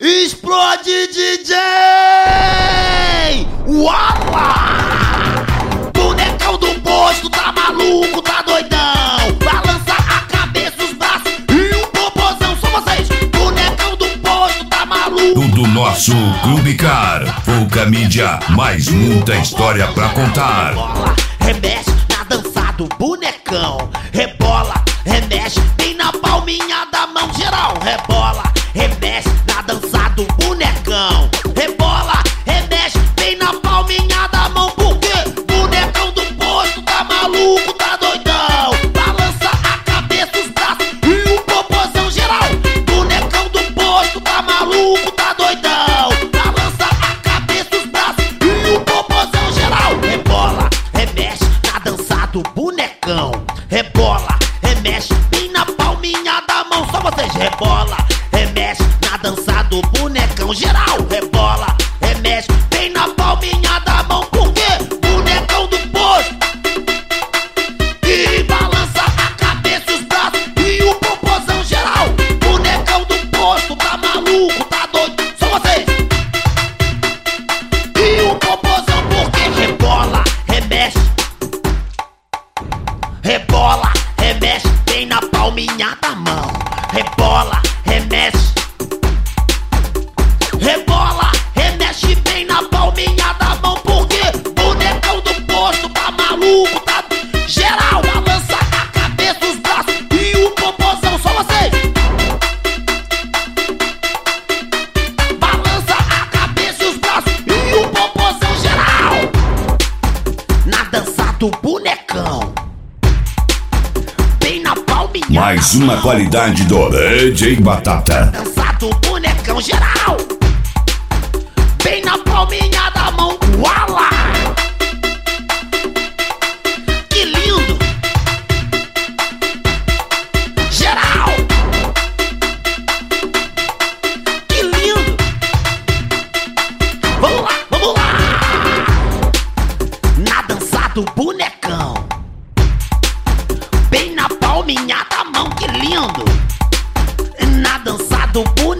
Explode, DJ! Uala! Bonecão do posto tá maluco, tá doidão. Balança a cabeça, os braços e o popozão. São vocês, bonecão do posto tá maluco. Tudo nosso Clube Car, pouca mídia, mas muita história pra contar. Rebola, remexe na dança do bonecão. Rebola, remexe bem na palminha da mão. Geral, rebola, remexe na dança do bonecão. Rebola, remexe bem na palminha da mão. Porque bonecão do posto tá maluco, tá doidão. Balança a cabeça, os braços e o popozão. Geral, bonecão do posto tá maluco, tá doidão. Balança a cabeça, os braços e o popozão. Geral, rebola, remexe na dança do bonecão. Rebola, remexe bem na palminha da mão. Só vocês, rebola, remexe na dança do bonecão. Geral, rebola, remexe bem na palminha da mão. Porque bonecão do posto e balança a cabeça, os braços e o popozão. Geral, bonecão do posto tá maluco, tá doido. Só vocês e o popozão. Porque rebola, remexe. Rebola, remexe bem na palminha da mão. Rebola, remexe. Rebola, remexe bem na palminha da mão. Porque bonecão do posto tá maluco, tá geral. Balança a cabeça, os braços e o popozão. Só vocês. Balança a cabeça, os braços e o popozão. Geral, na dança do bonecão. Bem na palminha. Mais uma qualidade do DJ Batata. Dança do bonecão. Geral, bem na palminha da mão. Uala! Que lindo! Geral! Que lindo! Vamos lá, vamos lá! Na dança do bonecão. Bem na palminha da mão. Que lindo! Na dança do bonecão.